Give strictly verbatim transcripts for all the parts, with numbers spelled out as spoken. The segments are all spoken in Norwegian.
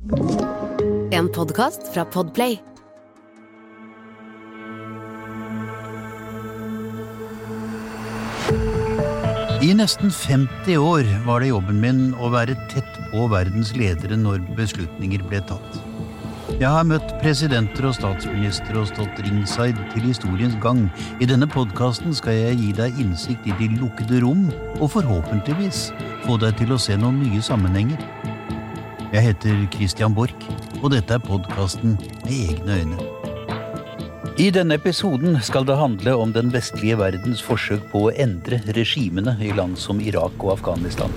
En podcast fra Podplay. I nesten femti år var det jobben min å være tett på verdens ledere når beslutninger ble tatt. Jeg har møtt presidenter og statsministre og stått ringside til historiens gang. I denne podcasten skal jeg gi deg innsikt i de lukkede rom, og forhåpentligvis få deg til å se noen nye sammenhenger. Jeg heter Christian Borch, og dette er podcasten med egne øyne. I denne episoden skal det handle om den vestlige verdens forsøk på å endre regimene i land som Irak og Afghanistan.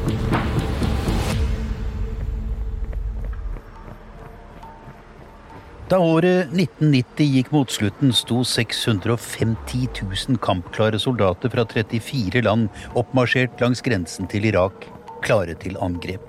Da året nitten nitti gikk mot slutten, sto seks hundre og femti tusen kampklare soldater fra trettifire land oppmarsjert langs grensen til Irak, klare til angrep.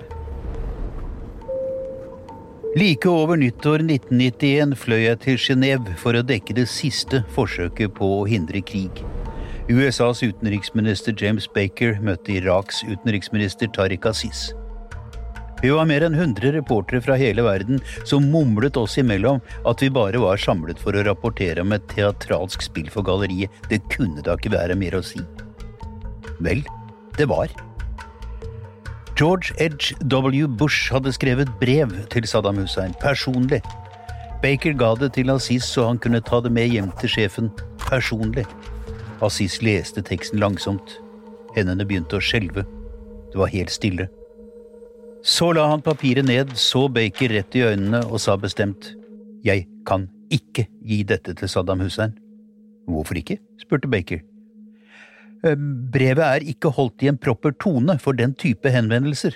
Like over nyttår nitten nittien fløy jeg til Genève for å dekke det siste forsøket på å hindre krig. U S A's utenriksminister James Baker møtte Iraks utenriksminister Tariq Aziz. Vi var mer enn hundre reportere fra hele verden som mumlet oss imellom at vi bare var samlet for å rapportere om et teatralsk spill for galleriet. Det kunne da ikke være mer å si. Vel, det var. George H W Bush hadde skrevet brev til Saddam Hussein, personlig. Baker ga det til Aziz så han kunne ta det med hjem til sjefen, personlig. Aziz leste teksten langsomt. Hendene begynte å skjelve. Det var helt stille. Så la han papiret ned, så Baker rett i øynene og sa bestemt, «Jeg kan ikke gi dette til Saddam Hussein». «Hvorfor ikke?» spurte Baker. «Brevet er ikke holdt i en proper tone for den type henvendelser».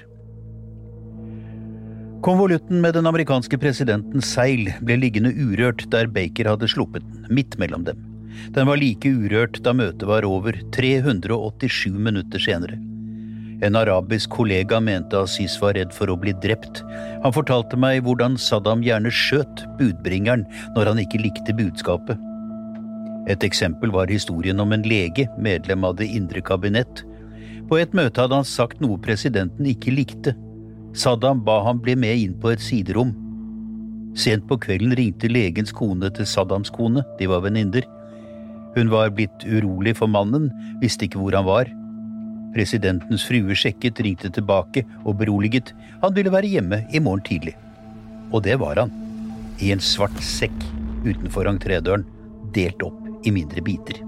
Konvolutten med den amerikanske presidentens seil ble liggende urørt der Baker hadde sluppet den, midt mellom dem. Den var like urørt da møtet var over, tre hundre og åttisju minutter senere. En arabisk kollega mente Aziz var redd for å bli drept. Han fortalte meg hvordan Saddam gjerne skjøt budbringeren når han ikke likte budskapet. Et eksempel var historien om en lege, medlem av det indre kabinett. På et møte hadde han sagt noe presidenten ikke likte. Saddam ba han bli med inn på et siderom. Sent på kvelden ringte legens kone til Saddams kone, de var venninner. Hun var blitt urolig for mannen, visste ikke hvor han var. Presidentens frue sjekket, ringte tilbake og beroliget. Han ville være hjemme i morgen tidlig. Og det var han. I en svart sekk utenfor entrédøren, delt opp i mindre biter.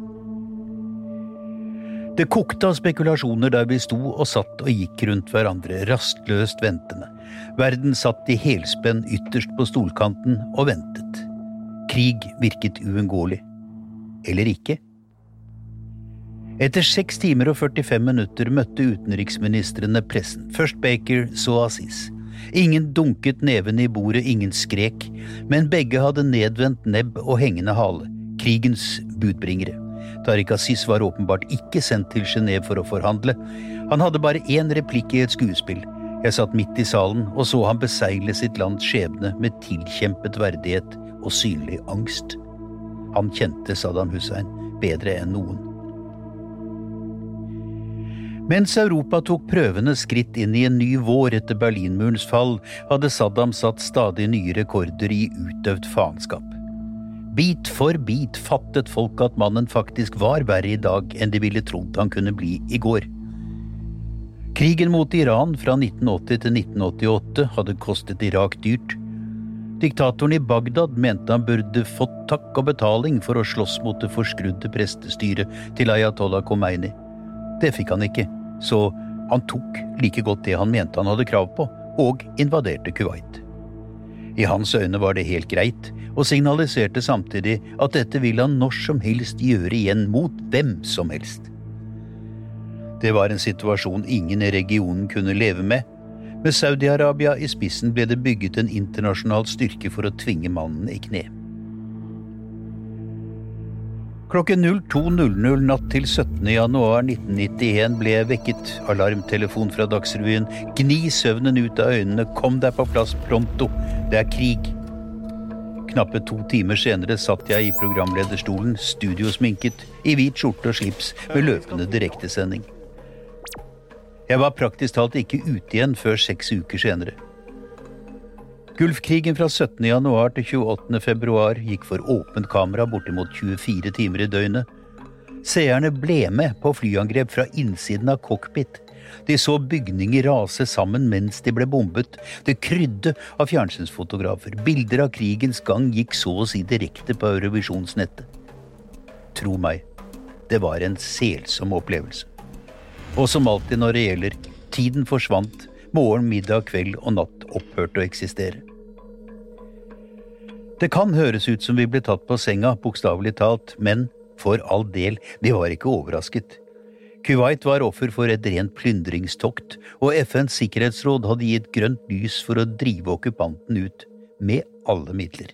Det kokte av spekulasjoner der vi sto og satt og gikk rundt hverandre, rastløst ventende. Verden satt i helspenn ytterst på stolkanten og ventet. Krig virket uunngåelig. Eller ikke? Etter seks timer og førtifem minutter møtte utenriksministrene pressen. Først Baker, så Aziz. Ingen dunket neven i bordet, ingen skrek, men begge hadde nedvendt nebb og hengende hale. Krigens budbringere. Tariq Aziz var åpenbart ikke sendt til Genève for å forhandle. Han hadde bare én replikk i et skuespill. Jeg satt midt i salen og så han besegle sitt lands skjebne med tilkjempet verdighet og synlig angst. Han kjente Saddam Hussein bedre enn noen. Mens Europa tok prøvende skritt inn i en ny vår etter Berlinmurens fall, hadde Saddam satt stadig nye rekorder i utøvd faenskap. Bit for bit fattet folk at mannen faktisk var verre i dag enn de ville trodd han kunne bli i går. Krigen mot Iran fra nitten åtti til nitten åttiåtte hadde kostet Irak dyrt. Diktatoren i Bagdad mente han burde fått takk og betaling for å slåss mot det forskrudde prestestyret til Ayatollah Khomeini. Det fikk han ikke, så han tok like godt det han mente han hadde krav på, og invaderte Kuwait. I hans øyne var det helt greit, og signaliserte samtidig at dette ville han når som helst gjøre igjen mot hvem som helst. Det var en situasjon ingen i regionen kunne leve med. Med Saudi-Arabia i spissen ble det bygget en internasjonal styrke for å tvinge mannen i kne. Klokken to null null natt til syttende januar nitten nittien ble jeg vekket. Alarmtelefon fra Dagsrevyen. Gni søvnen ut av øynene. Kom deg på plass pronto. Det er krig. Knappe to timer senere satt jeg i programlederstolen, studiosminket, i hvit skjorte og slips med løpende direktesending. Jeg var praktisk talt ikke ute igjen før seks uker senere. Gulfkrigen fra syttende januar til tjueåttende februar gikk for åpent kamera bortimot tjuefire timer i døgnet. Seerne ble med på flyangrep fra innsiden av cockpit. De så bygninger rase sammen mens de ble bombet. Det krydde av fjernsynsfotografer. Bilder av krigens gang gikk så å si direkte på Eurovisionsnettet. Tro meg, det var en selsom opplevelse. Og som alltid når det gjelder, tiden forsvant, morgen, middag, kveld og natt opphørte å eksistere. Det kan høres ut som vi ble tatt på senga, bokstavelig talt, men for all del, vi var ikke overrasket. Kuwait var offer for et rent plyndringstokt, og F N's sikkerhetsråd hadde gitt grønt lys for å drive okkupanten ut med alle midler.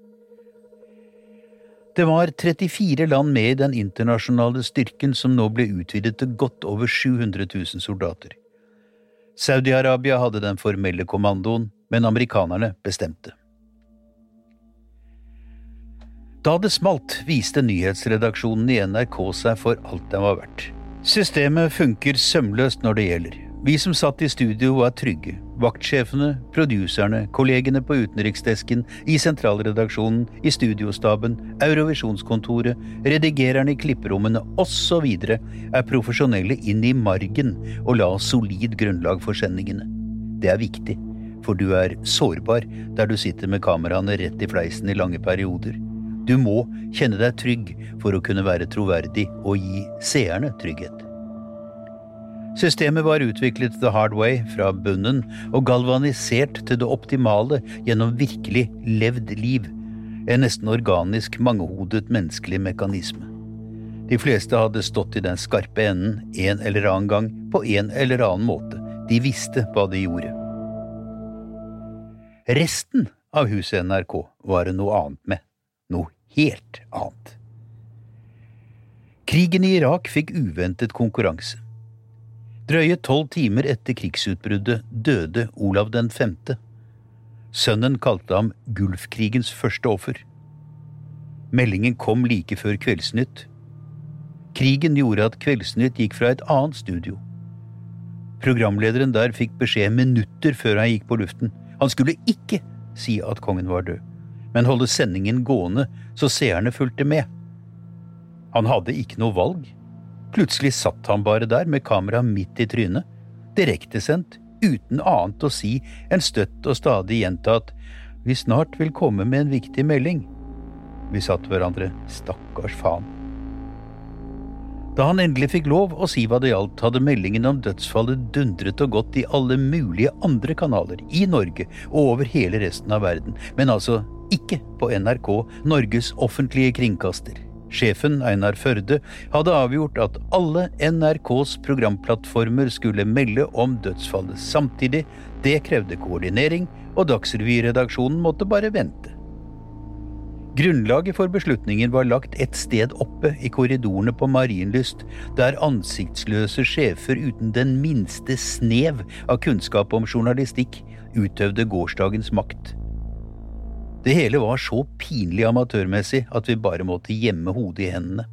Det var trettifire land med i den internasjonale styrken som nå ble utvidet til godt over sju hundre tusen soldater. Saudi-Arabia hadde den formelle kommandoen, men amerikanerne bestemte. Da det smalt, viste nyhetsredaksjonen i N R K seg for alt den var verdt. Systemet funker sømløst når det gjelder. Vi som satt i studio var trygge. Vaktsjefene, produserne, kollegene på utenriksdesken, i sentralredaksjonen, i studiostaben, Eurovisjonskontoret, redigererne i klipperommene og så videre er profesjonelle inn i margen og la solid grunnlag for sendingene. Det er viktig, for du er sårbar der du sitter med kameraene rett i fleisen i lange perioder. Du må kjenne deg trygg for å kunne være troverdig og gi seerne trygghet. Systemet var utviklet the hard way fra bunnen og galvanisert til det optimale gjennom virkelig levd liv, en nesten organisk mangehodet menneskelig mekanisme. De fleste hadde stått i den skarpe enden en eller annen gang på en eller annen måte. De visste hva de gjorde. Resten av huset N R K var det noe annet med. Noe helt annet. Krigen i Irak fikk uventet konkurranse. Drøye tolv timer etter krigsutbruddet døde Olav den femte. Sønnen kalte ham Gulfkrigens første offer. Meldingen kom like før Kveldsnytt. Krigen gjorde at Kveldsnytt gikk fra et annet studio. Programlederen der fikk beskjed minutter før han gikk på luften. Han skulle ikke si at kongen var død, men holde sendingen gående så seerne fulgte med. Han hadde ikke noe valg. Plutselig satt han bare der med kamera midt i trynet, direktesendt, uten annet å si enn støtt og stadig gjentatt «Vi snart vil komme med en viktig melding». Vi satt hverandre, stakkars faen. Da han endelig fikk lov å si hva det gjaldt, hadde meldingen om dødsfallet dundret og gått i alle mulige andre kanaler, i Norge og over hele resten av verden, men altså ikke på N R K, Norges offentlige kringkaster. Sjefen, Einar Førde, hadde avgjort at alle N R K's programplattformer skulle melde om dødsfallet samtidig. Det krevde koordinering, og Dagsrevy-redaksjonen måtte bare vente. Grunnlaget for beslutningen var lagt et sted oppe i korridorene på Marienlyst, der ansiktsløse sjefer uten den minste snev av kunnskap om journalistikk utøvde gårsdagens makt. Det hele var så pinlig amatørmessig at vi bare måtte gjemme hodet i hendene.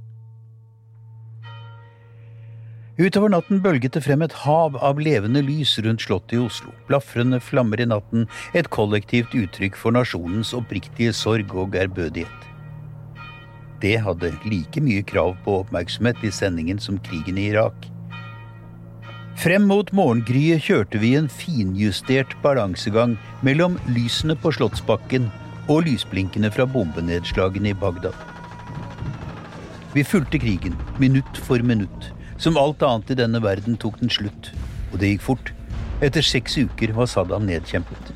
Utover natten bølget det frem et hav av levende lys rundt slottet i Oslo. Blafrende flammer i natten, et kollektivt uttrykk for nasjonens oppriktige sorg og ærbødighet. Det hadde like mye krav på oppmerksomhet i sendingen som krigen i Irak. Frem mot morgengryet kjørte vi en finjustert balansegang mellom lysene på Slottsbakken og lysblinkene fra bombenedslagene i Bagdad. Vi fulgte krigen, minutt for minutt. Som alt annet i denne verden tok den slutt, og det gikk fort. Etter seks uker var Saddam nedkjempet.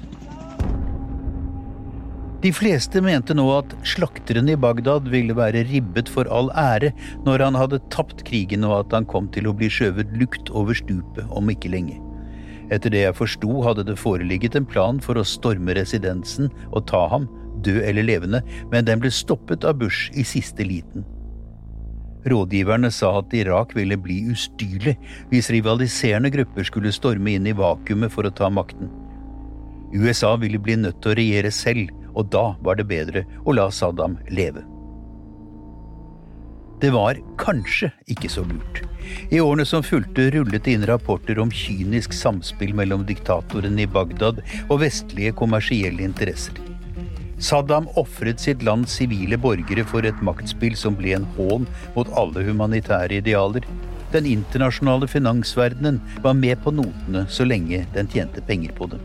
De fleste mente nå at slakteren i Bagdad ville være ribbet for all ære når han hadde tapt krigen og at han kom til å bli skjøvet lukt over stupet om ikke lenge. Etter det jeg forsto hadde det foreligget en plan for å storme residensen og ta ham, død eller levende, men den ble stoppet av Bush i siste liten. Rådgiverne sa at Irak ville bli ustyrlig hvis rivaliserende grupper skulle storme inn i vakuumet for å ta makten. U S A ville bli nødt til å regjere selv, og da var det bedre å la Saddam leve. Det var kanskje ikke så lurt. I årene som fulgte rullet det inn rapporter om kynisk samspill mellom diktatoren i Bagdad og vestlige kommersielle interesser. Saddam offret sitt lands sivile borgere for et maktspill som ble en hån mot alle humanitære idealer. Den internasjonale finansverdenen var med på notene så lenge den tjente penger på det.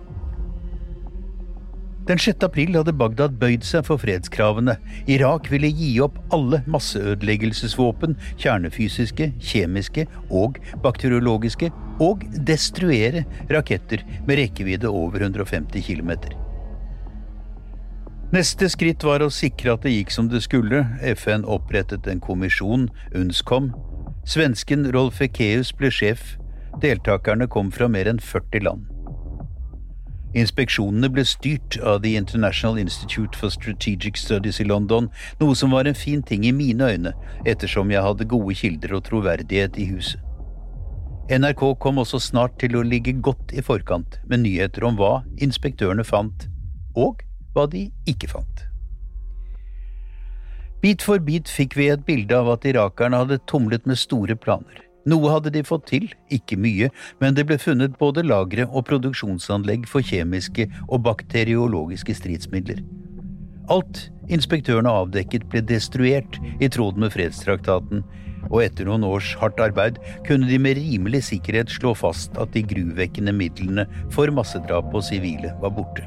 Den sjette april hadde Bagdad bøyd seg for fredskravene. Irak ville gi opp alle masseødeleggelsesvåpen, kjernefysiske, kjemiske og bakteriologiske, og destruere raketter med rekkevidde over hundre og femti kilometer. Neste skritt var å sikre at det gikk som det skulle. F N opprettet en kommisjon, UNSCOM. Svensken Rolf Ekéus ble sjef. Deltakerne kom fra mer enn førti land. Inspeksjonene ble styrt av The International Institute for Strategic Studies i London, noe som var en fin ting i mine øyne, ettersom jeg hadde gode kilder og troverdighet i huset. N R K kom også snart til å ligge godt i forkant med nyheter om hva inspektørene fant, og hva de ikke fant. Bit for bit fikk vi et bilde av at irakerne hadde tumlet med store planer. Noe hadde de fått til, ikke mye, men det ble funnet både lagre og produksjonsanlegg for kjemiske og bakteriologiske stridsmidler. Alt inspektørene avdekket ble destruert i tråd med fredstraktaten, og etter noen års hardt arbeid kunne de med rimelig sikkerhet slå fast at de gruvekkende midlene for massedrap på sivile var borte.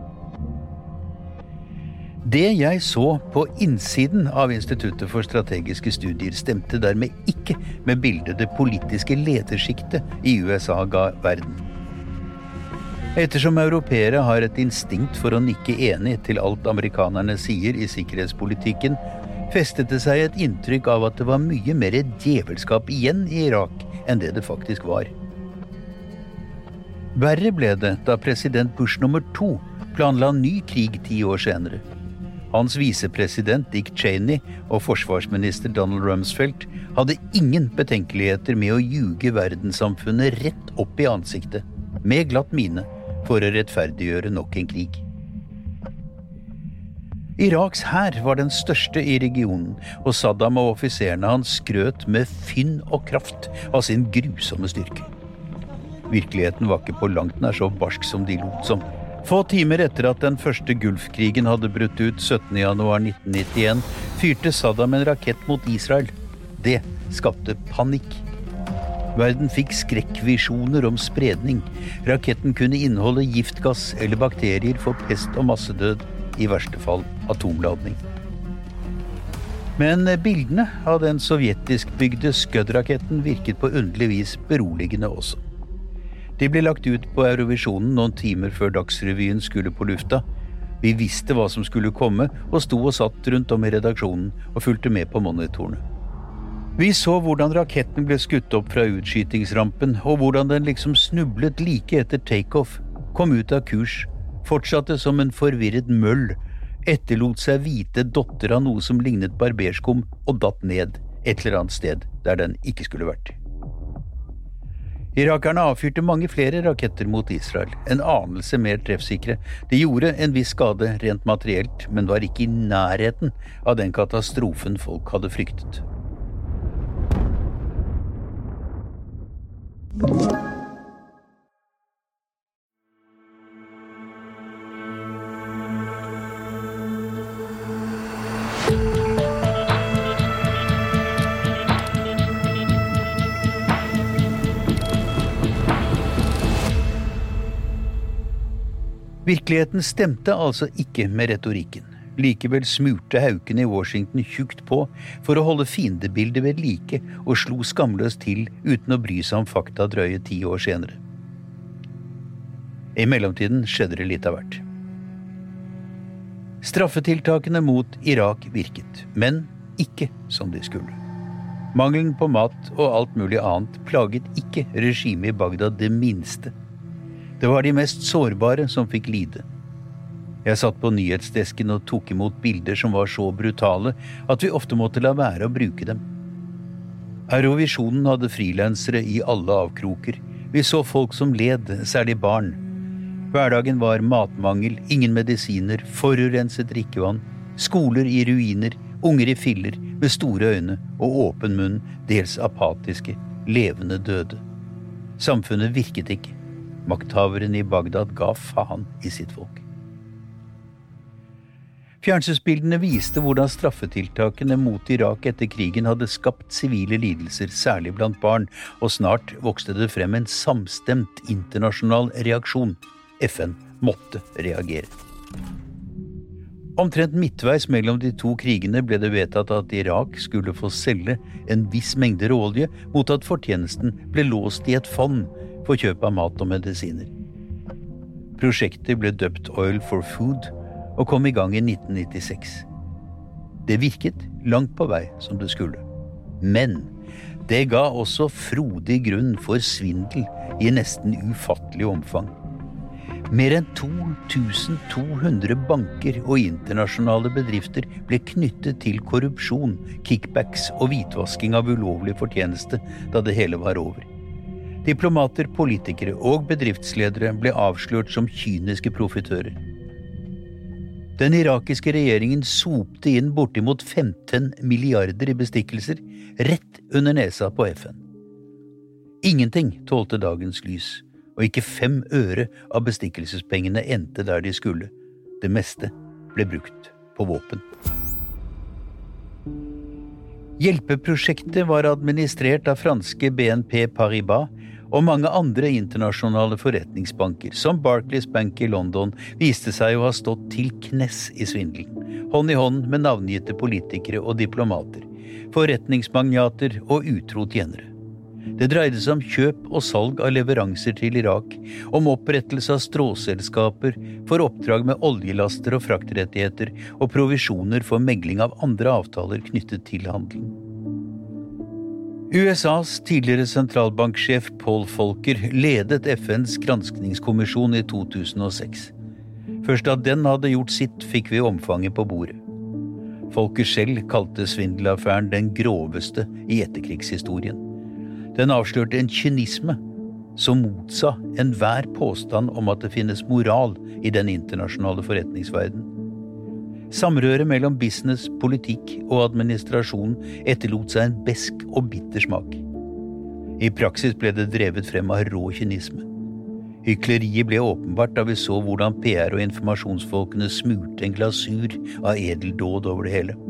Det jeg så på innsiden av Instituttet for strategiske studier stemte dermed ikke med bildet det politiske lederskiktet i U S A ga verden. Ettersom europeere har et instinkt for å nikke enig til alt amerikanerne sier i sikkerhetspolitikken, festet det seg et inntrykk av at det var mye mer djevelskap igjen i Irak enn det det faktisk var. Verre ble det da president Bush nummer to planla ny krig ti år senere. Hans visepresident Dick Cheney og forsvarsminister Donald Rumsfeld hadde ingen betenkeligheter med å ljuge verdenssamfunnet rett opp i ansiktet, med glatt mine, for å rettferdiggjøre nok en krig. Iraks hær var den største i regionen, og Saddam og offiserene hans skrøt med fynn og kraft av sin grusomme styrke. Virkeligheten var ikke på langt nær så barsk som de lot som. Få timer etter at den første Gulfkrigen hadde brutt ut syttende januar nitten nittien, fyrte Saddam en rakett mot Israel. Det skapte panikk. Verden fikk skrekkvisjoner om spredning. Raketten kunne inneholde giftgass eller bakterier for pest og massedød, i verste fall atomladning. Men bildene av den sovjetisk-bygde Scud-raketten virket på underlig vis beroligende også. De ble lagt ut på Eurovisionen noen timer før Dagsrevyen skulle på lufta. Vi visste hva som skulle komme, og sto og satt rundt om i redaksjonen og fulgte med på monitorene. Vi så hvordan raketten ble skutt opp fra utskytingsrampen, og hvordan den liksom snublet like etter takeoff, kom ut av kurs, fortsatte som en forvirret møll, etterlot seg hvite dotter av noe som lignet barberskum, og datt ned et eller annet sted der den ikke skulle vært. Irakerne avfyrte mange flere raketter mot Israel, en anelse mer treffsikre. De gjorde en viss skade rent materielt, men var ikke i nærheten av den katastrofen folk hadde fryktet. Virkeligheten stemte altså ikke med retorikken. Likevel smurte haukene i Washington tjukt på for å holde fiendebildet ved like og slo skamløst til uten å bry seg om fakta drøye ti år senere. I mellomtiden skjedde det litt av hvert. Straffetiltakene mot Irak virket, men ikke som de skulle. Mangelen på mat og alt mulig annet plaget ikke regimet i Bagdad det minste. Det var de mest sårbare som fikk lide. Jeg satt på nyhetsdesken og tok imot bilder som var så brutale at vi ofte måtte la være å bruke dem. Eurovisionen hadde frilansere i alle avkroker. Vi så folk som led, særlig barn. Hverdagen var matmangel, ingen medisiner, forurenset drikkevann, skoler i ruiner, unger i filler, med store øyne og åpen munn, dels apatiske, levende døde. Samfunnet virket ikke. Makthaveren i Bagdad ga faen i sitt folk. Fjernsynsbildene viste hvordan straffetiltakene mot Irak etter krigen hadde skapt sivile lidelser, særlig blant barn, og snart vokste det frem en samstemt internasjonal reaksjon. F N måtte reagere. Omtrent midtveis mellom de to krigene ble det vedtatt at Irak skulle få selge en viss mengde råolje mot at fortjenesten ble låst i et fond for kjøp av mat og medisiner. Prosjektet ble døpt Oil for Food og kom i gang i nitten nittiseks. Det virket langt på vei som det skulle. Men det ga også frodig grunn for svindel i nesten ufattelig omfang. Mer enn to tusen to hundre banker og internasjonale bedrifter ble knyttet til korrupsjon, kickbacks og hvitvasking av ulovlig fortjeneste da det hele var over. Diplomater, politikere og bedriftsledere ble avslørt som kyniske profitører. Den irakiske regjeringen sopte inn bortimot femten milliarder i bestikkelser rett under nesa på F N. Ingenting tålte dagens lys, og ikke fem øre av bestikkelsespengene endte der de skulle. Det meste ble brukt på våpen. Hjelpeprosjektet var administrert av franske B N P Paribas, og mange andre internasjonale forretningsbanker, som Barclays Bank i London, viste seg å ha stått til knes i svindelen, hånd i hånd med navngitte politikere og diplomater, forretningsmagnater og utro tjenere. Det dreide seg om kjøp og salg av leveranser til Irak, om opprettelse av stråselskaper for oppdrag med oljelaster og fraktrettigheter og provisjoner for megling av andre avtaler knyttet til handelen. U S A's tidligere sentralbanksjef Paul Volcker ledet F N's granskningskommisjon i to tusen og seks. Først da den hadde gjort sitt, fikk vi omfanget på bordet. Volcker selv kalte svindelaffæren den groveste i etterkrigshistorien. Den avslørte en kynisme som motsa enhver påstand om at det finnes moral i den internasjonale forretningsverden. Samrøret mellom business, politikk og administrasjon etterlot seg en besk og bitter smak. I praksis ble det drevet frem av rå kynisme. Hykleriet ble åpenbart da vi så hvordan P R- og informasjonsfolkene smurte en glasur av edeldåd over det hele.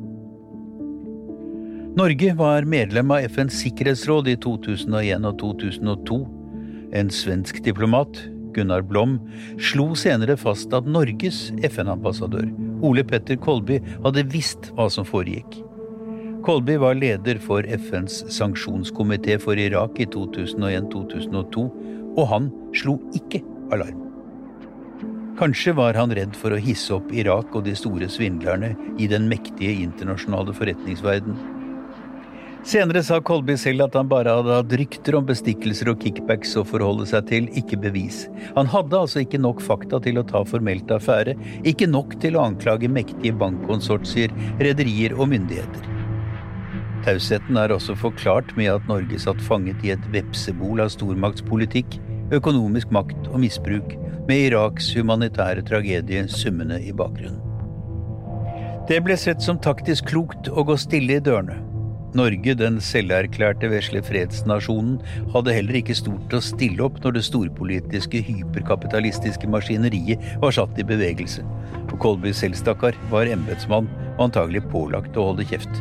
Norge var medlem av F N's sikkerhetsråd i to tusen og en og to tusen og to. En svensk diplomat, Gunnar Blom, slo senere fast at Norges F N-ambassadør, Ole Petter Kolby, hadde visst hva som foregikk. Kolby var leder for F N's sanksjonskomité for Irak i to tusen og en til to tusen og to, og han slo ikke alarm. Kanskje var han redd for å hisse opp Irak og de store svindlerne i den mektige internasjonale forretningsverden. Senere sa Kolby selv at han bare hadde hatt rykter om bestikkelser og kickbacks å forholde seg til, ikke bevis. Han hadde altså ikke nok fakta til å ta formelt affære, ikke nok til å anklage mektige bankkonsortier, rederier og myndigheter. Tausheten er også forklart med at Norge satt fanget i et vepsebol av stormaktspolitikk, økonomisk makt og misbruk, med Iraks humanitære tragedie summende i bakgrunnen. Det ble sett som taktisk klokt å gå stille i dørene. Norge, den selverklærte vesle fredsnasjonen, hadde heller ikke stort å stille opp når det storpolitiske, hyperkapitalistiske maskineriet var satt i bevegelse, og Kolby selv, stakkar, var embetsmann og antagelig pålagt å holde kjeft.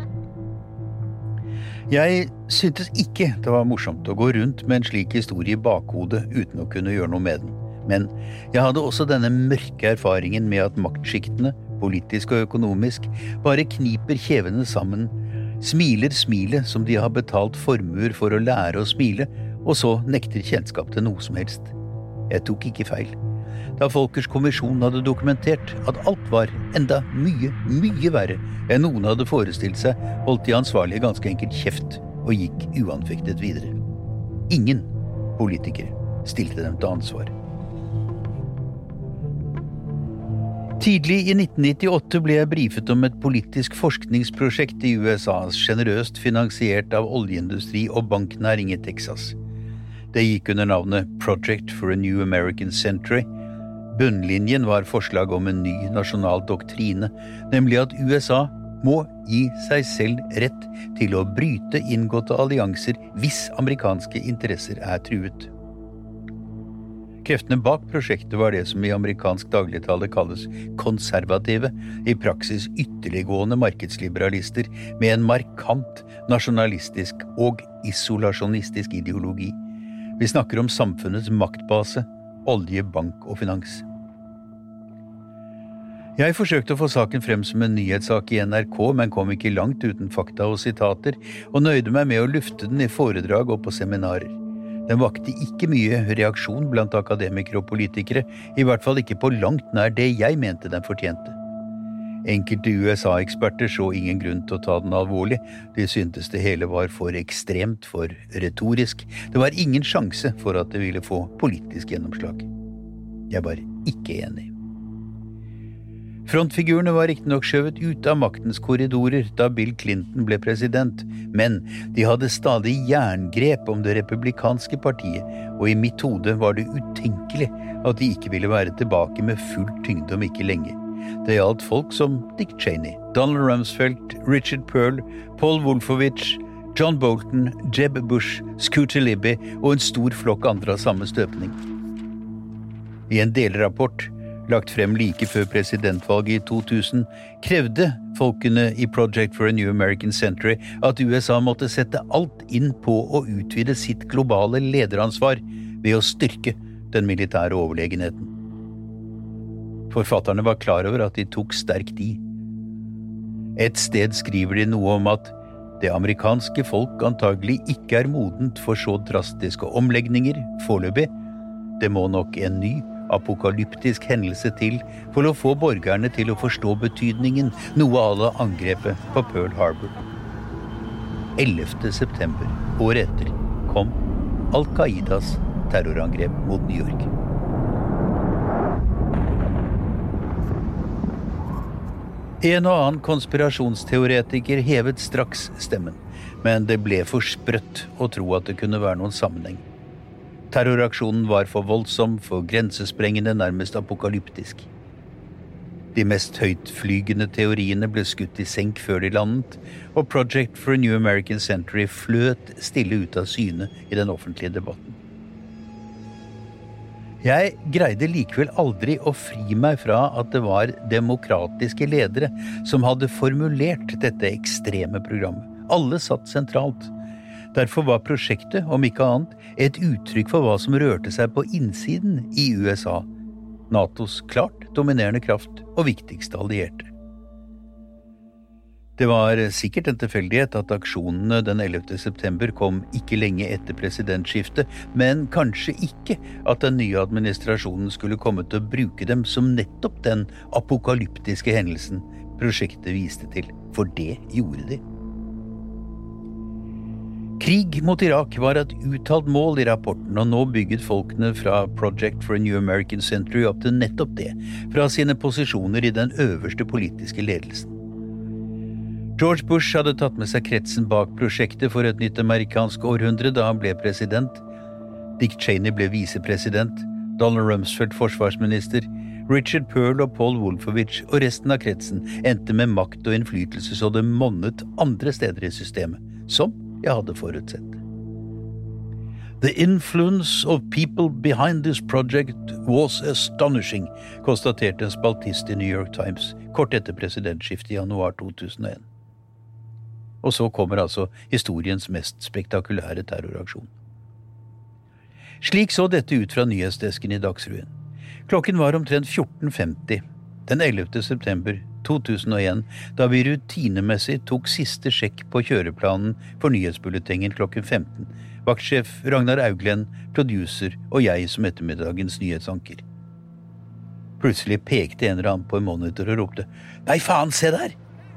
Jeg syntes ikke det var morsomt å gå rundt med en slik historie i bakhodet uten å kunne gjøre noe med den, men jeg hadde også denne mørke erfaringen med at maktskiktene, politisk og økonomisk, bare kniper kjevene sammen, smiler smilet som de har betalt formuer for å lære å smile, og så nekter kjennskap til noe som helst. Jeg tok ikke feil. Da Volckers kommisjon hadde dokumentert at alt var enda mye, mye verre enn noen hadde forestilt seg, holdt de ansvarlige ganske enkelt kjeft og gikk uanfektet videre. Ingen politikere stilte dem til ansvar. Tidlig i nitten nittiåtte ble jeg brifet om et politisk forskningsprosjekt i U S A, generøst finansiert av oljeindustri og banknæring i Texas. Det gikk under navnet Project for a New American Century. Bunnlinjen var forslag om en ny nasjonal doktrine, nemlig at U S A må gi seg selv rett til å bryte inngåtte allianser hvis amerikanske interesser er truet. Kreftene bak prosjektet var det som i amerikansk dagligtale kalles konservative, i praksis ytterliggående markedsliberalister med en markant nasjonalistisk og isolasjonistisk ideologi. Vi snakker om samfunnets maktbase, olje, bank og finans. Jeg forsøkte å få saken frem som en nyhetssak i N R K, men kom ikke langt uten fakta og sitater, og nøyde meg med å lufte den i foredrag og på seminarer. Den vakte ikke mye reaksjon blant akademikere og politikere, i hvert fall ikke på langt nær det jeg mente den fortjente. Enkelte U S A-eksperter så ingen grunn til å ta den alvorlig, de syntes det hele var for ekstremt, for retorisk. Det var ingen sjanse for at det ville få politisk gjennomslag. Jeg var ikke enig. Frontfigurene var ikke nok skjøvet ut av maktens korridorer da Bill Clinton ble president, men de hadde stadig jerngrep om det republikanske partiet, og i mitt hode var det utenkelig at de ikke ville være tilbake med full tyngde om ikke lenge. Det gjaldt folk som Dick Cheney, Donald Rumsfeld, Richard Pearl, Paul Wolfowitz, John Bolton, Jeb Bush, Scooter Libby og en stor flokk andre av samme støpning. I en delrapport lagt frem like før presidentvalget i to tusen, krevde folkene i Project for a New American Century at U S A måtte sette alt inn på å utvide sitt globale lederansvar ved å styrke den militære overlegenheten. Forfatterne var klar over at de tok sterkt i. Et sted skriver de noe om at det amerikanske folk antagelig ikke er modent for så drastiske omlegninger foreløpig. Det må nok en ny apokalyptisk hendelse til for å få borgerne til å forstå betydningen, noe av angrepet på Pearl Harbor. ellevte september, året etter, kom Al-Qaidas terrorangrep mot New York. En og annen konspirasjonsteoretiker hevet straks stemmen, men det ble for sprøtt å tro at det kunne være noen sammenheng. Terroraksjonen var for voldsom, for grensesprengende, nærmest apokalyptisk. De mest høytflygende teoriene ble skutt i senk før de landet, og Project for a New American Century fløt stille ut av syne i den offentlige debatten. Jeg greide likevel aldri å fri meg fra at det var demokratiske ledere som hadde formulert dette ekstreme programmet. Alle satt sentralt. Derfor var prosjektet, om ikke annet, et uttrykk for hva som rørte seg på innsiden i U S A, NATOs klart dominerende kraft og viktigste allierte. Det var sikkert en tilfeldighet at aksjonene den ellevte september kom ikke lenge etter presidentskiftet, men kanskje ikke at den nye administrasjonen skulle komme til å bruke dem som nettopp den apokalyptiske hendelsen prosjektet viste til, for det gjorde de. Krig mot Irak var et uttalt mål i rapporten, og nå bygget folkene fra Project for a New American Century opp til nettopp det, fra sine posisjoner i den øverste politiske ledelsen. George Bush hadde tatt med seg kretsen bak prosjektet for et nytt amerikansk århundre da han ble president. Dick Cheney ble visepresident, Donald Rumsfeld forsvarsminister, Richard Pearl og Paul Wolfowitz og resten av kretsen endte med makt og innflytelse så det monnet andre steder i systemet, som jeg hadde forutsett. The influence of people behind this project was astonishing, konstaterte en spaltist i New York Times kort etter presidentskiftet i januar to tusen og en. Og så kommer altså historiens mest spektakulære terroraksjon. Slik så dette ut fra nyhetsdesken i Dagsrevyen. Klokken var omtrent fjorten femti, den ellevte september to tusen og en, da vi rutinemessig tok siste sjekk på kjøreplanen for nyhetsbulletingen klokken femten. Vaktsjef Ragnar Auglen, producer og jeg som ettermiddagens nyhetsanker. Plutselig pekte en eller annen på en monitor og ropte, «Nei faen, se der!»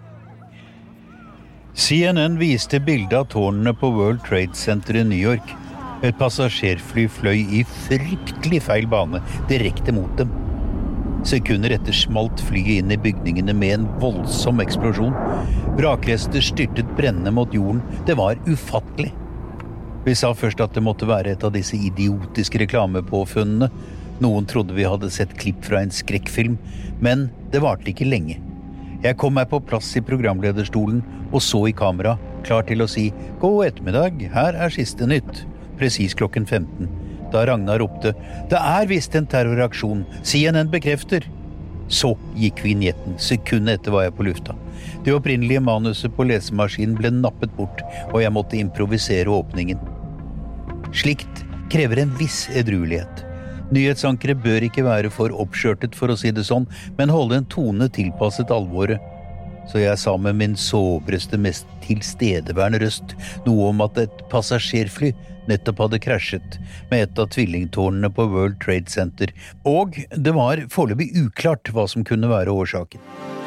C N N viste bildet av tårnene på World Trade Center i New York. Et passasjerfly fløy i fryktelig feil bane, direkte mot dem. Sekunder etter smalt flyet inn i bygningene med en voldsom eksplosjon. Vrakrester styrtet brennende mot jorden. Det var ufattelig. Vi sa først at det måtte være et av disse idiotiske reklamepåfunnene. Noen trodde vi hadde sett klipp fra en skrekkfilm, men det varte ikke lenge. Jeg kom meg på plass i programlederstolen og så i kamera, klar til å si «God ettermiddag, her er siste nytt», presis klokken femten, da Ragnar ropte «Det er visst en terroraksjon, C N N bekrefter». Så gikk vignetten, sekundet etter var jeg på lufta. Det opprinnelige manuset på lesemaskinen ble nappet bort, og jeg måtte improvisere åpningen. Slikt krever en viss edruelighet. Nyhetsankere bør ikke være for oppskjørtet, for å si det sånn, men holde en tone tilpasset alvoret. Så jeg sa med min sobreste, mest tilstedeværende røst noe om at et passasjerfly nettopp hadde krasjet med et av tvillingtårnene på World Trade Center, og det var foreløpig uklart hva som kunne være årsaken.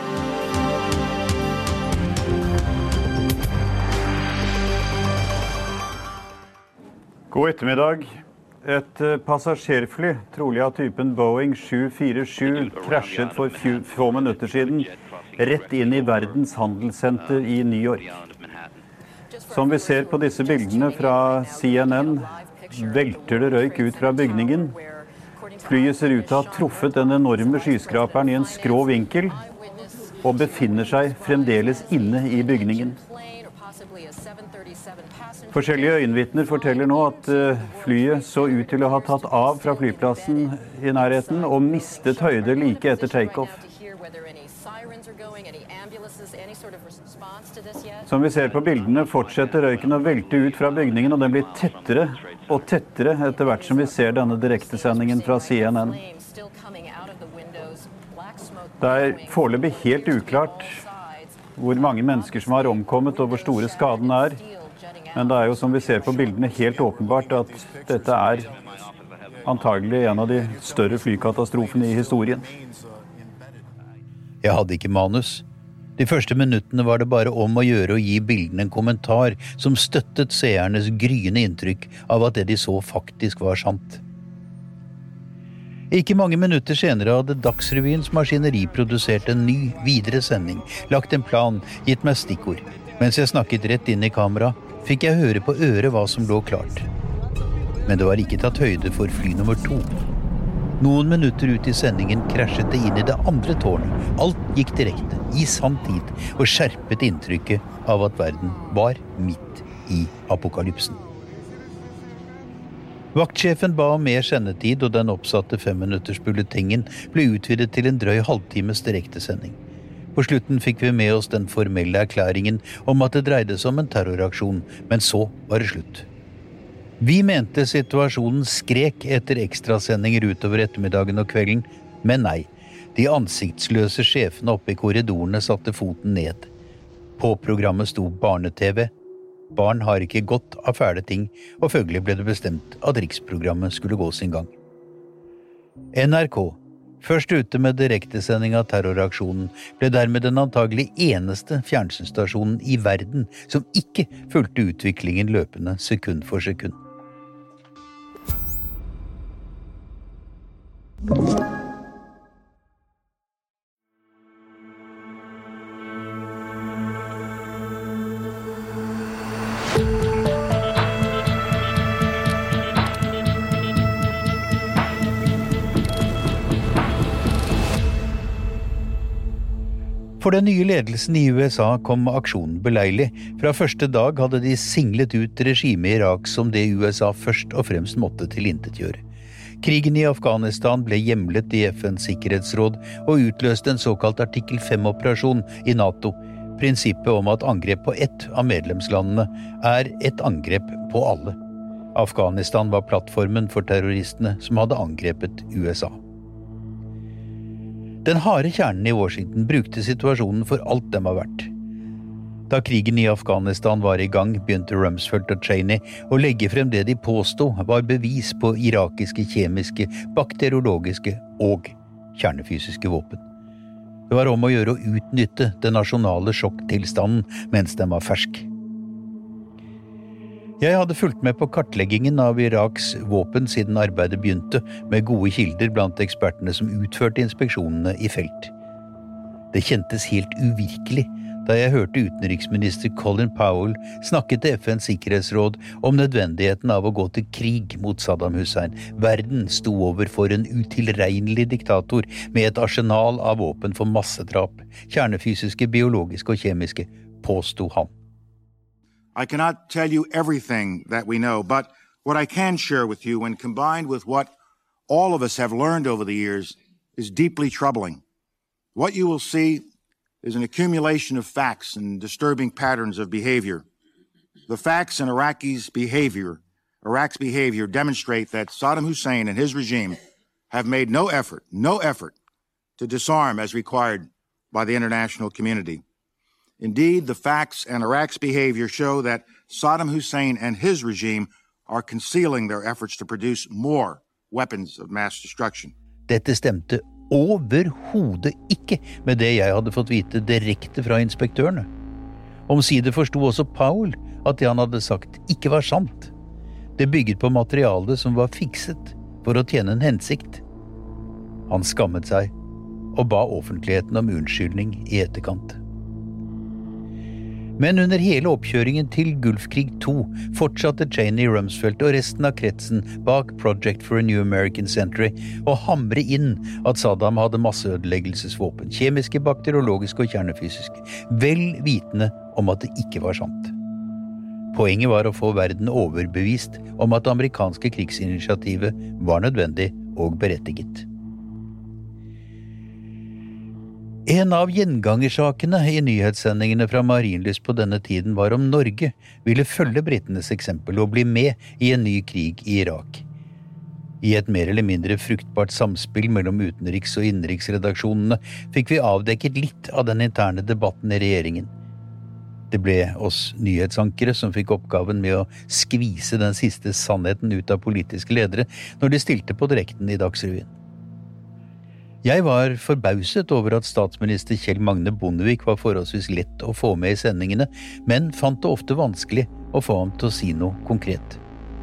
God ettermiddag. Et passasjerfly, trolig av typen Boeing sju fire sju, krasjet for få minutter siden, rett inn i verdens handelssenter i New York. Som vi ser på disse bildene fra C N N, velter det røyk ut fra bygningen. Flyet ser ut til å ha truffet den enorme skyskraperen i en skrå vinkel, og befinner seg fremdeles inne i bygningen. Forskjellige øyenvitner forteller nå at flyet så ut til å ha tatt av fra flyplassen i nærheten og mistet høyde like etter take-off. Som vi ser på bildene fortsetter røyken å velte ut fra bygningen, og den blir tettere og tettere etter hvert som vi ser denne direktesendingen fra C N N. Det er foreløpig helt uklart hvor mange mennesker som har omkommet og hvor store skaden er. Men det er jo, som vi ser på bildene, helt åpenbart at dette er antagelig en av de større flykatastrofene i historien. Jeg hadde ikke manus. De første minuttene var det bare om å gjøre å gi bildene en kommentar som støttet seernes gryende inntrykk av at det de så faktisk var sant. Ikke mange minutter senere hadde Dagsrevyens maskineri produsert en ny, videre sending, lagt en plan, gitt meg stikkord. Mens jeg snakket rett inn i kamera, fikk jeg høre på øret hva som lå klart. Men det var ikke tatt høyde for fly nummer to. Noen minutter ut i sendingen krasjet det inn i det andre tårnet. Alt gikk direkte, i sann tid, og skjerpet inntrykket av at verden var midt i apokalypsen. Vaktsjefen ba om mer sendetid, og den oppsatte femminuttersbulletingen ble utvidet til en drøy halvtimes direktesending. På slutten fikk vi med oss den formelle erklæringen om at det dreide seg om en terroraksjon, men så var det slutt. Vi mente situasjonen skrek etter ekstrasendinger utover ettermiddagen og kvelden, men nei, de ansiktsløse sjefene oppe i korridorene satte foten ned. På programmet sto barne-TV. Barn har ikke godt av fæle ting, og følgelig ble det bestemt at riksprogrammet skulle gå sin gang. N R K, først ute med direktesending av terroraksjonen, ble dermed den antagelig eneste fjernsynsstasjonen i verden som ikke fulgte utviklingen løpende sekund for sekund. For den nye ledelsen i U S A kom aksjonen beleilig. Fra første dag hadde de singlet ut regimet i Irak som det U S A først og fremst måtte tilintetgjøre. Krigen i Afghanistan ble hjemlet i F N's sikkerhetsråd og utløste en såkalt artikkel fem-operasjon i NATO. Prinsippet om at angrep på ett av medlemslandene er et angrep på alle. Afghanistan var plattformen for terroristene som hadde angrepet U S A. Den harde kjernen i Washington brukte situasjonen for alt dem har vært. Da krigen i Afghanistan var i gang, begynte Rumsfeld og Cheney å legge frem det de påstod var bevis på irakiske kjemiske, bakteriologiske og kjernefysiske våpen. Det var om å gjøre å utnytte den nasjonale sjokktilstanden mens den var fersk. Jeg hadde fulgt med på kartleggingen av Iraks våpen siden arbeidet begynte, med gode kilder blant ekspertene som utførte inspeksjonene i felt. Det kjentes helt uvirkelig da jeg hørte utenriksminister Colin Powell snakket til F N's sikkerhetsråd om nødvendigheten av å gå til krig mot Saddam Hussein. Verden sto overfor en utilregnelig diktator med et arsenal av våpen for massedrap, kjernefysiske, biologiske og kjemiske, påsto han. I cannot tell you everything that we know, but what I can share with you, when combined with what all of us have learned over the years, is deeply troubling. What you will see is an accumulation of facts and disturbing patterns of behavior. The facts in Iraqi's behavior, Iraq's behavior demonstrate that Saddam Hussein and his regime have made no effort, no effort to disarm as required by the international community. Indeed, the facts and Iraq's behavior show that Saddam Hussein and his regime are concealing their efforts to produce more weapons of mass destruction. Dette stemte overhodet ikke med det jeg hadde fått vite direkte fra inspektørene. Omsider forsto også Powell at det han hadde sagt ikke var sant. Det bygget på materiale som var fikset for å tjene en hensikt. Han skammet seg og ba offentligheten om unnskyldning i etterkant. Men under hele oppkjøringen til Gulfkrig to fortsatte Cheney, Rumsfeld og resten av kretsen bak Project for a New American Century å hamre inn at Saddam hadde masseødeleggelsesvåpen, kjemiske, bakteriologiske og kjernefysiske, vel vitende om at det ikke var sant. Poenget var å få verden overbevist om at det amerikanske krigsinitiativet var nødvendig og berettiget. En av gjengangersakene i nyhetssendingene fra Marienlyst på denne tiden var om Norge ville følge brittenes eksempel og bli med i en ny krig i Irak. I et mer eller mindre fruktbart samspill mellom utenriks- og innenriksredaksjonene fikk vi avdekket litt av den interne debatten i regjeringen. Det ble oss nyhetsankere som fikk oppgaven med å skvise den siste sannheten ut av politiske ledere når de stilte på direkten i Dagsrevyen. Jeg var forbauset over at statsminister Kjell Magne Bondevik var forholdsvis lett å få med i sendingene, men fant det ofte vanskelig å få ham til å si noe konkret.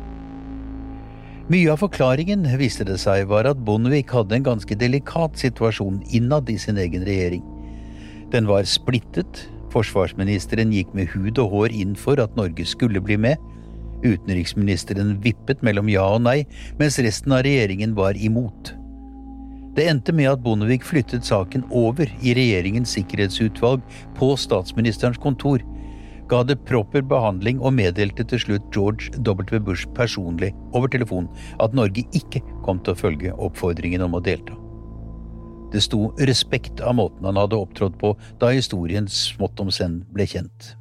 Mye av forklaringen, viste det seg, var at Bondevik hadde en ganske delikat situasjon innad i sin egen regjering. Den var splittet, forsvarsministeren gikk med hud og hår inn for at Norge skulle bli med, utenriksministeren vippet mellom ja og nei, mens resten av regjeringen var imot. Det endte med at Bondevik flyttet saken over i regjeringens sikkerhetsutvalg på statsministerens kontor, ga det proper behandling og meddelte til slutt George W. Bush personlig over telefon at Norge ikke kom til å følge oppfordringen om å delta. Det sto respekt av måten han hadde opptrådt på da historien smått om senn ble kjent.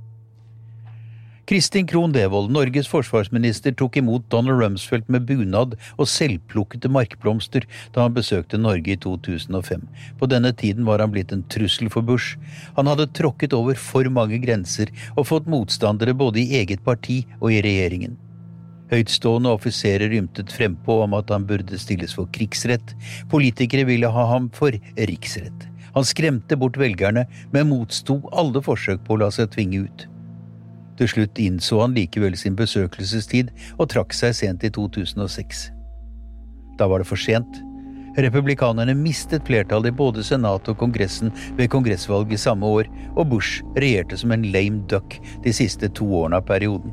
Kristin Krohn Devold, Norges forsvarsminister, tok imot Donald Rumsfeld med bunad og selvplukkede markblomster da han besøkte Norge i to tusen og fem. På denne tiden var han blitt en trussel for Bush. Han hadde tråkket over for mange grenser og fått motstandere både i eget parti og i regjeringen. Høytstående offiserer rymtet frempå om at han burde stilles for krigsrett. Politikere ville ha ham for riksrett. Han skremte bort velgerne, men motstod alle forsøk på å la seg tvinge ut. Til slutt innså han likevel sin besøkelsestid og trakk seg sent i to tusen og seks. Da var det for sent. Republikanerne mistet flertall i både Senatet og Kongressen ved kongressvalget samme år, og Bush regjerte som en lame duck de siste to årene av perioden.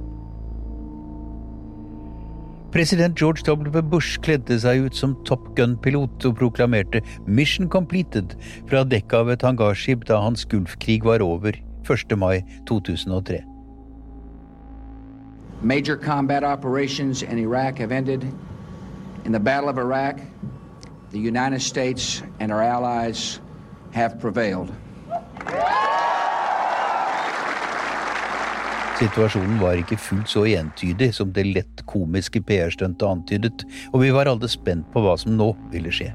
President George W. Bush kledde seg ut som Top Gun-pilot og proklamerte «Mission completed» fra dekket av et hangarskip da hans Gulfkrig var over første mai to tusen og tre. Major combat operations in Iraq have ended. In the Battle of Iraq, the United States and our allies have prevailed. Situasjonen var ikke fullt så entydig som det lett komiske P R-stuntet antydet, og vi var alle spent på hva som nå ville skje.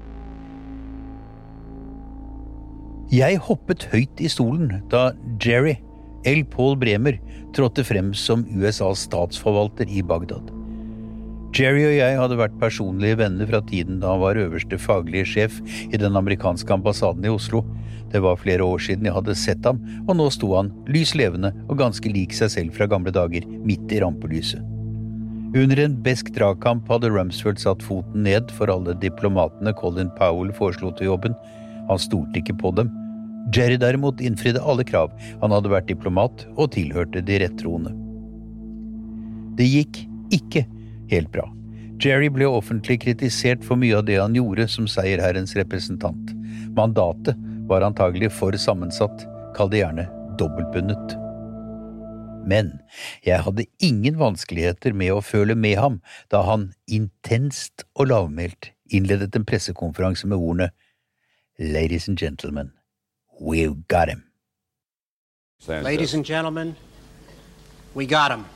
Jeg hoppet høyt i stolen da Jerry L. Paul Bremer trådte frem som U S A's statsforvalter i Bagdad. Jerry og jeg hadde vært personlige venner fra tiden da han var øverste faglige sjef i den amerikanske ambassaden i Oslo. Det var flere år siden jeg hadde sett ham, og nå sto han lys levende og ganske lik seg selv fra gamle dager, midt i rampelyset. Under en besk dragkamp hadde Rumsfeld satt foten ned for alle diplomatene Colin Powell foreslo til jobben. Han stolte ikke på dem. Jerry derimot innfridde alle krav. Han hadde vært diplomat og tilhørte de rettroende. Det gikk ikke helt bra. Jerry ble offentlig kritisert for mye av det han gjorde som seierherrens representant. Mandatet var antagelig for sammensatt, kall det gjerne dobbeltbundet. Men jeg hadde ingen vanskeligheter med å føle med ham da han intenst og lavmælt innledet en pressekonferanse med ordene «Ladies and gentlemen, we've got him». Ladies and gentlemen, we got him.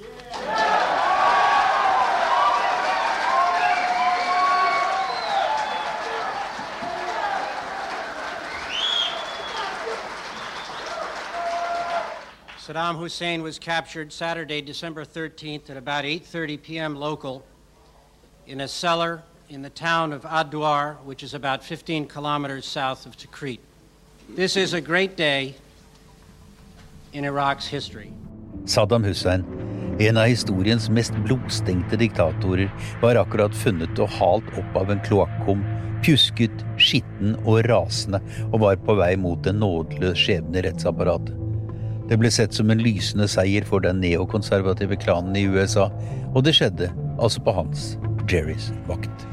Saddam Hussein was captured Saturday, December thirteenth at about eight thirty p.m. local in a cellar in the town of Ad-Duar, which is about fifteen kilometers south of Tikrit. This is a great day in Iraq's history. Saddam Hussein, en av historiens mest blodstengte diktatorer, var akkurat funnet og halt opp av en kloakkum, pjusket, skitten og rasende, og var på vei mot en nådeløs skjebne i rettsapparatet. Det ble sett som en lysende seier for den neokonservative klanen i U S A, og det skjedde altså på hans, Jerrys, vakt.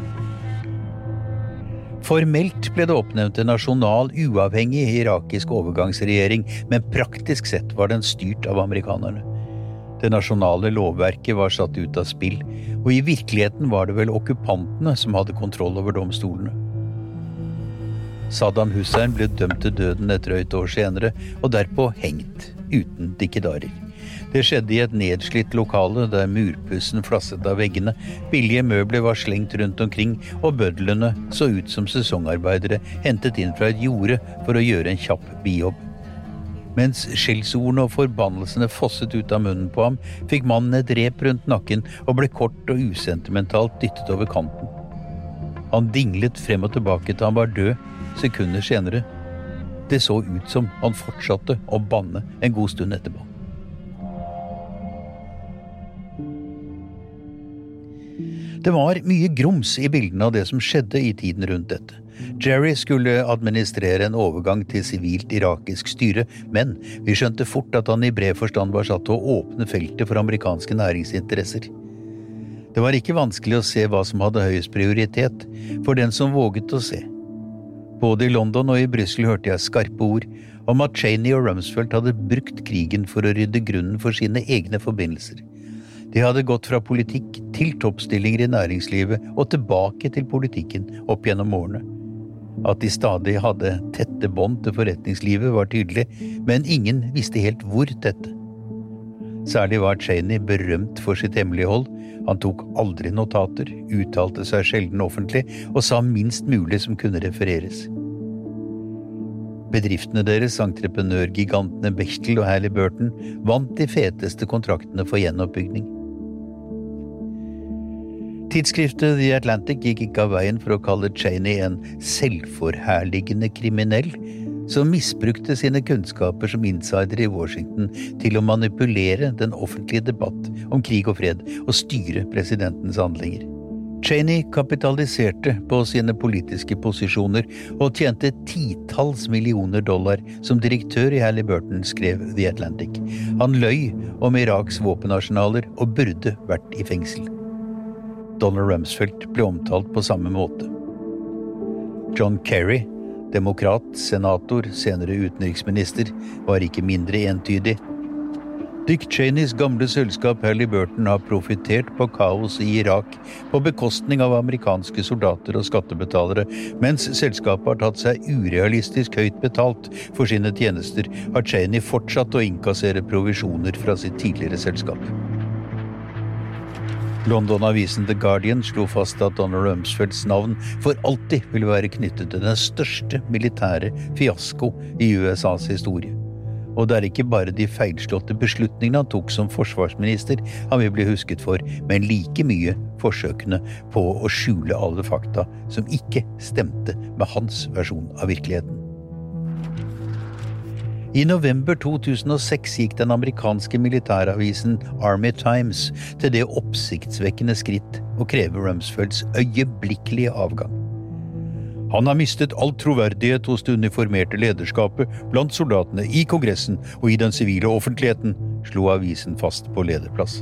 Formelt ble det oppnevnt en nasjonal, uavhengig irakisk overgangsregjering, men praktisk sett var den styrt av amerikanerne. Det nasjonale lovverket var satt ut av spill, og i virkeligheten var det vel okkupantene som hadde kontroll over domstolene. Saddam Hussein ble dømt til døden et drøyt år senere, og derpå hengt, uten dikkedarer. Det skjedde i et nedslitt lokale der murpussen flasset av veggene, billige møbler var slengt rundt omkring, og bødlene så ut som sesongarbeidere hentet inn fra et jorde for å gjøre en kjapp bijobb. Mens skjellsordene og forbannelsene fosset ut av munnen på ham, fikk mannen et rep rundt nakken og ble kort og usentimentalt dyttet over kanten. Han dinglet frem og tilbake til han var død, sekunder senere. Det så ut som han fortsatte å banne en god stund etterpå. Det var mye grums i bildene av det som skjedde i tiden rundt dette. Jerry skulle administrere en overgang til sivilt irakisk styre, men vi skjønte fort at han i bred forstand var satt til å åpne feltet for amerikanske næringsinteresser. Det var ikke vanskelig å se hva som hadde høyest prioritet for den som våget å se. Både i London og i Brussel hørte jeg skarpe ord om at Cheney og Rumsfeld hadde brukt krigen for å rydde grunnen for sine egne forbindelser. De hadde gått fra politikk til toppstillinger i næringslivet og tilbake til politikken opp gjennom årene. At de stadig hadde tette bånd til forretningslivet var tydelig, men ingen visste helt hvor tette. Særlig var Cheney berømt for sitt hemmelighold. Han tok aldri notater, uttalte seg sjelden offentlig og sa minst mulig som kunne refereres. Bedriftene deres, entreprenørgigantene Bechtel og Halliburton, vant de feteste kontraktene for gjenoppbygging. Tidsskriftet The Atlantic gikk ikke av veien for å kalle Cheney en selvforherligende kriminell, som misbrukte sine kunnskaper som insider i Washington til å manipulere den offentlige debatt om krig og fred og styre presidentens handlinger. Cheney kapitaliserte på sine politiske posisjoner og tjente titalls millioner dollar som direktør i Halliburton, skrev The Atlantic. Han løy om Iraks våpenarsenaler og burde vært i fengsel. Donald Rumsfeld ble omtalt på samme måte. John Kerry, demokrat, senator, senere utenriksminister, var ikke mindre entydig. Dick Cheneys gamle selskap Halliburton har profitert på kaos i Irak på bekostning av amerikanske soldater og skattebetalere, mens selskapet har tatt seg urealistisk høyt betalt for sine tjenester, har Cheney fortsatt å innkassere provisjoner fra sitt tidligere selskap. London-avisen The Guardian slo fast at Donald Rumsfelds navn for alltid ville være knyttet til den største militære fiasko i U S A's historie. Og det er ikke bare de feilslåtte beslutningene han tok som forsvarsminister han vil bli husket for, men like mye forsøkene på å skjule alle fakta som ikke stemte med hans versjon av virkeligheten. I november to tusen og seks gikk den amerikanske militæravisen Army Times til det oppsiktsvekkende skritt å kreve Rumsfelds øyeblikkelige avgang. Han har mistet all troverdighet hos det uniformerte lederskapet blant soldatene i Kongressen og i den sivile offentligheten, slo avisen fast på lederplass.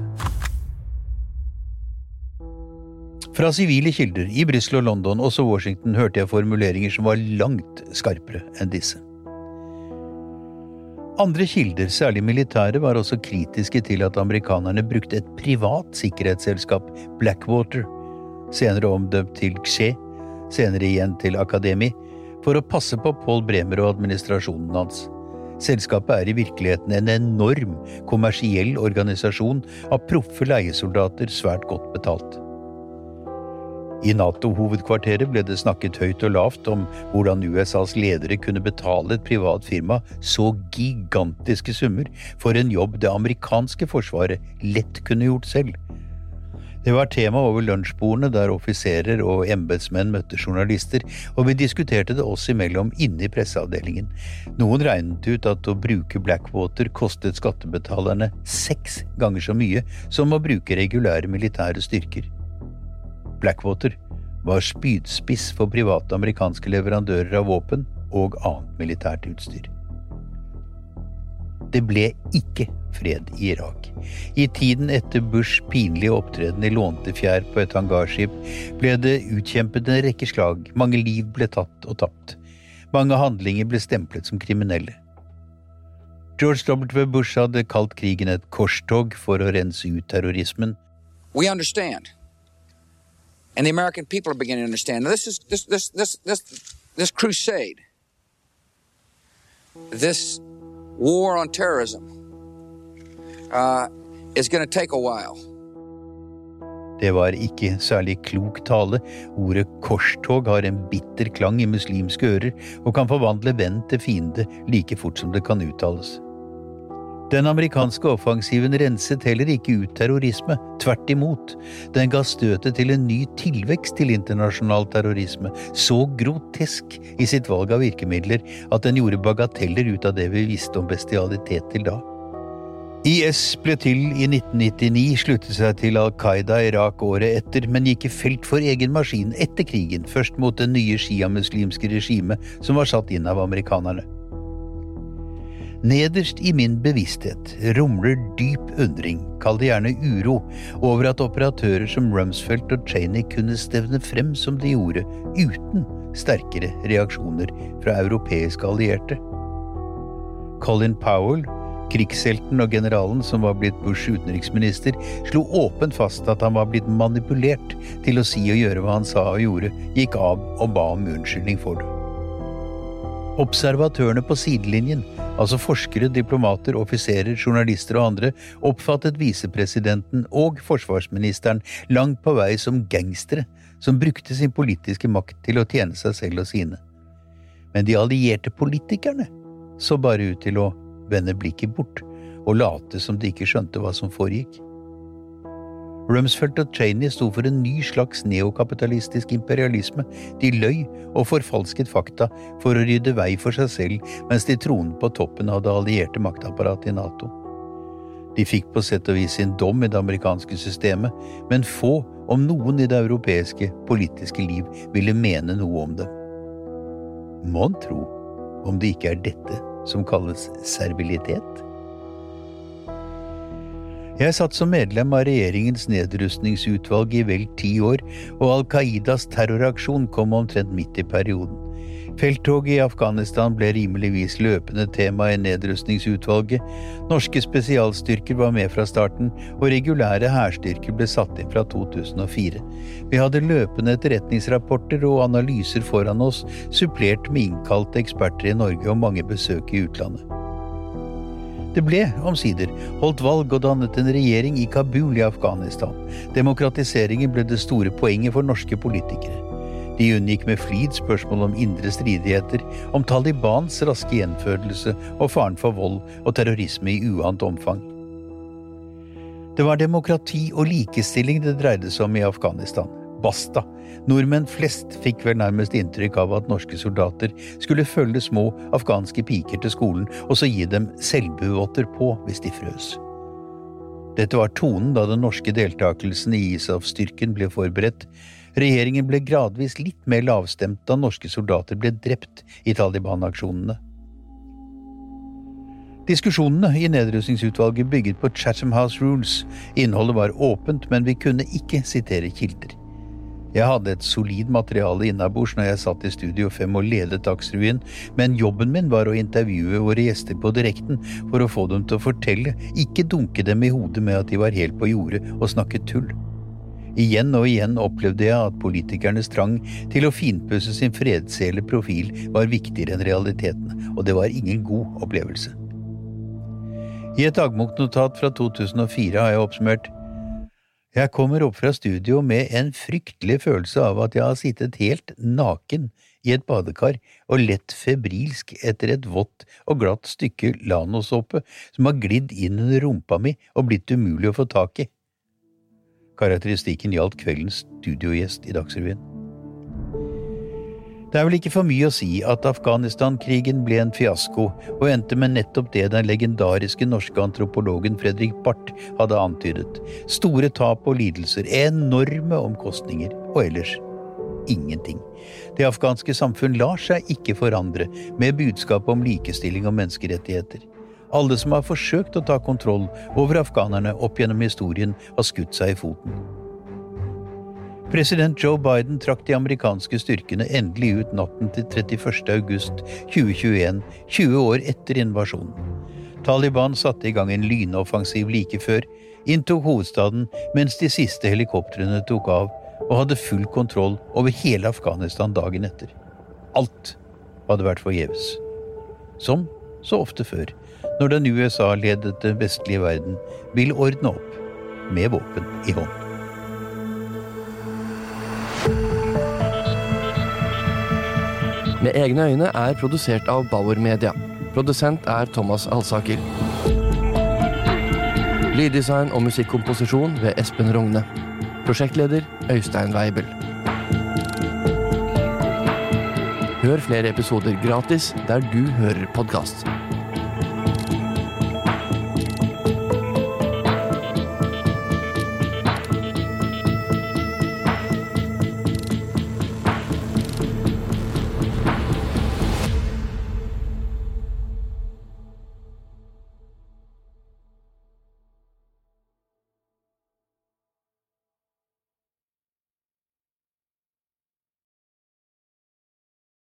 Fra sivile kilder i Brussel og London, også Washington, hørte jeg formuleringer som var langt skarpere enn disse. Andre kilder, særlig militære, var også kritiske til at amerikanerne brukte et privat sikkerhetsselskap, Blackwater, senere omdøpt til Xe, senere igjen til Akademi, for å passe på Paul Bremer og administrasjonen hans. Selskapet er i virkeligheten en enorm kommersiell organisasjon av proffe leiesoldater svært godt betalt. I NATO-hovedkvarteret ble det snakket høyt og lavt om hvordan U S A's ledere kunne betale et privat firma så gigantiske summer for en jobb det amerikanske forsvaret lett kunne gjort selv. Det var tema over lunsjbordene der offiserer og embetsmenn møtte journalister, og vi diskuterte det oss imellom inne i presseavdelingen. Noen regnet ut at å bruke Blackwater kostet skattebetalerne seks ganger så mye som å bruke regulære militære styrker. Blackwater var spydspiss for private amerikanske leverandører av våpen og annet militært utstyr. Det ble ikke fred i Irak. I tiden etter Bush' pinlige opptreden i lånte fjær på et hangarskip ble det utkjempet en rekke slag, mange liv ble tatt og tapt. Mange handlinger ble stemplet som kriminelle. George W. Bush hadde kalt krigen et korstog for å rense ut terrorismen. We understand. And the American people are beginning to understand. Now, this is this this this this this crusade. This war on terrorism uh, is going to take a while. Det var ikke særlig klok tale. Ordet korstog har en bitter klang i muslimske ører og kan forvandle venn til fiende like fort som det kan uttales. Den amerikanske offensiven renset heller ikke ut terrorisme, tvert imot. Den ga støtet til en ny tilvekst til internasjonal terrorisme, så grotesk i sitt valg av virkemidler at den gjorde bagateller ut av det vi visste om bestialitet til da. I S ble til i nitten nittini, sluttet seg til Al-Qaida i Irak året etter, men gikk i felt for egen maskin etter krigen, først mot det nye shia-muslimske regimet som var satt inn av amerikanerne. Nederst i min bevissthet rumler dyp undring, kall det gjerne uro, over at operatører som Rumsfeld og Cheney kunne stevne frem som de gjorde, uten sterkere reaksjoner fra europeiske allierte. Colin Powell, krigshelten og generalen som var blitt Bush utenriksminister, slo åpent fast at han var blitt manipulert til å si og gjøre hva han sa og gjorde, gikk av og ba om unnskyldning for det. Observatørene på sidelinjen, altså forskere, diplomater, offiserer, journalister og andre, oppfattet visepresidenten og forsvarsministeren langt på vei som gangstere, som brukte sin politiske makt til å tjene seg selv og sine. Men de allierte politikerne så bare ut til å vende blikket bort og late som de ikke skjønte hva som foregikk. Rumsfeld og Cheney sto for en ny slags neokapitalistisk imperialisme. De løy og forfalsket fakta for å rydde vei for seg selv, mens de tronet på toppen av det allierte maktapparatet i NATO. De fikk på sett og vis sin dom i det amerikanske systemet, men få, om noen i det europeiske politiske liv, ville mene noe om det. Må en tro om det ikke er dette som kalles servilitet? Jeg satt som medlem av regjeringens nedrustningsutvalg i vel ti år, og Al-Qaidas terroraksjon kom omtrent midt i perioden. Felttoget i Afghanistan ble rimeligvis løpende tema i nedrustningsutvalget. Norske spesialstyrker var med fra starten, og regulære hærstyrker ble satt inn fra to tusen og fire. Vi hadde løpende etterretningsrapporter og analyser foran oss, supplert med innkalte eksperter i Norge og mange besøk i utlandet. Det ble, omsider, holdt valg og dannet en regjering i Kabul i Afghanistan. Demokratiseringen ble det store poenget for norske politikere. De unngikk med flid spørsmål om indre stridigheter, om Talibans raske gjenfødelse og faren for vold og terrorisme i uant omfang. Det var demokrati og likestilling det dreide seg om i Afghanistan. Basta. Nordmenn flest fikk vel nærmest inntrykk av at norske soldater skulle følge små afghanske piker til skolen og så gi dem selvbuvotter på hvis de frøs. Dette var tonen da den norske deltakelsen i I S A F-styrken ble forberedt. Regjeringen ble gradvis litt mer lavstemt da norske soldater ble drept i Taliban-aksjonene. Diskusjonene i nedrustningsutvalget bygget på Chatham House Rules. Innholdet var åpent, men vi kunne ikke sitere kilder. Jeg hadde et solid materiale innabords når jeg satt i Studio fem og ledet Dagsrevyen, men jobben min var å intervjue våre gjester på direkten for å få dem til å fortelle, ikke dunke dem i hodet med at de var helt på jordet og snakket tull. Igjen og igjen opplevde jeg at politikernes trang til å finpusse sin fredsele profil var viktigere enn realiteten, og det var ingen god opplevelse. I et dagboksnotat fra to tusen og fire har jeg oppsummert: Jeg kommer opp fra studio med en fryktelig følelse av at jeg har sittet helt naken i et badekar og lett febrilsk etter et vått og glatt stykke lanosåpe som har glidd inn under rumpa mi og blitt umulig å få tak i. Karakteristikken gjaldt kveldens studiogjest i Dagsrevyen. Det er vel ikke for mye å si at Afghanistan-krigen ble en fiasko og endte med nettopp det den legendariske norske antropologen Fredrik Barth hadde antydet. Store tap og lidelser, enorme omkostninger, og ellers ingenting. Det afghanske samfunn lar seg ikke forandre med budskap om likestilling og menneskerettigheter. Alle som har forsøkt å ta kontroll over afghanerne opp gjennom historien har skutt seg i foten. President Joe Biden trakk de amerikanske styrkene endelig ut natten til trettiførste august tjue tjueen, tjue år etter invasjonen. Taliban satte i gang en lynoffensiv like før, inntok hovedstaden mens de siste helikoptrene tok av, og hadde full kontroll over hele Afghanistan dagen etter. Alt hadde vært forgjeves. Som så ofte før, når den U S A-ledede vestlige verden vil ordne opp med våpen i hånd. Med egne øyne er produsert av Bauer Media. Produsent er Thomas Alsaker. Lyddesign og musikkomposisjon ved Espen Rogne. Prosjektleder Øystein Weibel. Hør flere episoder gratis der du hører podcast.